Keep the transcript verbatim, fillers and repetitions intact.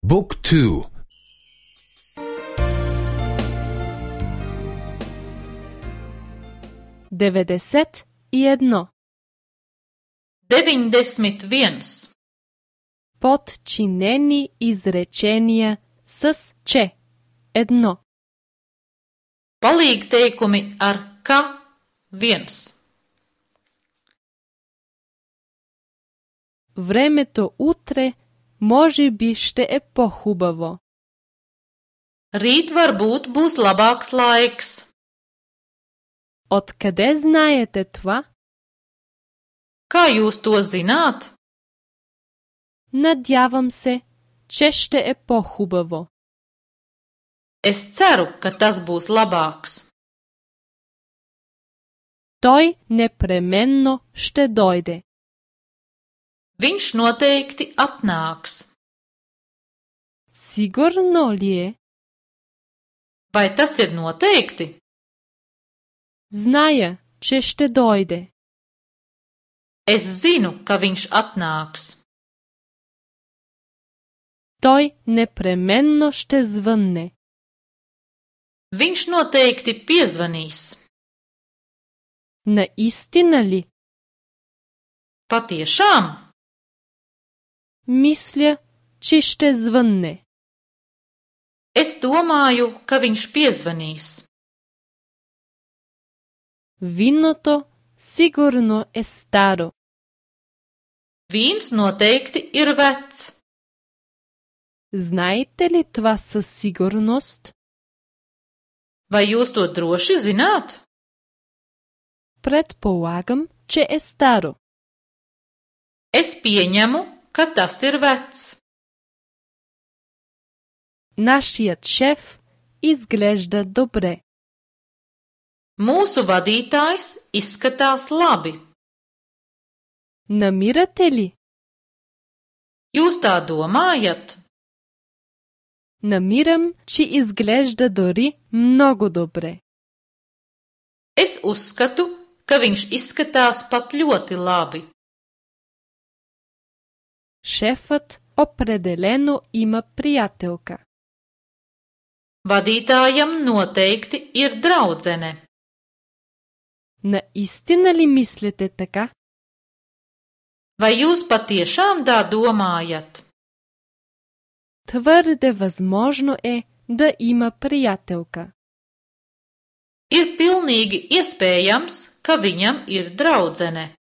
Book two. devedeset i jedno. deviņdesmit viens. Подчинени изречения с че. Едно. Palīgteikumi ar ka viens. Времето утре може би ще е по-хубаво. Rīt varbūt būs labāks laiks. Откъде знаете това? Kā jūs to zināt? Надявам се, че ще е по-хубаво. Es ceru, ka tas būs labāks. Той непременно ще дойде. Viņš noteikti atnāks. Сигурно ли е? Vai tas ir noteikti? Зная, че ще дойде. Es zinu, ka viņš atnāks. Той непременно ще звънне. Viņš noteikti piezvanīs. Наистина ли? Patiešām? Мисля, че ще звънне. Es domāju, ka viņš piezvanīs. Виното сигурно е старо. Vīns noteikti ir vecs. Знаете ли това със сигурност? Vai jūs to droši zināt? Предполагам, че е старо. Es pieņemu, ka tas ir vecs. Нашият шеф изглежда добре. Mūsu vadītājs izskatās labi. Намирате ли? Jūs tā domājat? Намирам, че изглежда дори много добре. Es uzskatu, ka viņš izskatās pat ļoti labi. Шефът определено има приятелка. Vadītājam noteikti ir draudzene. Наистина ли мислите така? Vai jūs patiešām tā domājat? Твърде възможно е да има приятелка. Ir pilnīgi iespējams, ka viņam ir draudzene.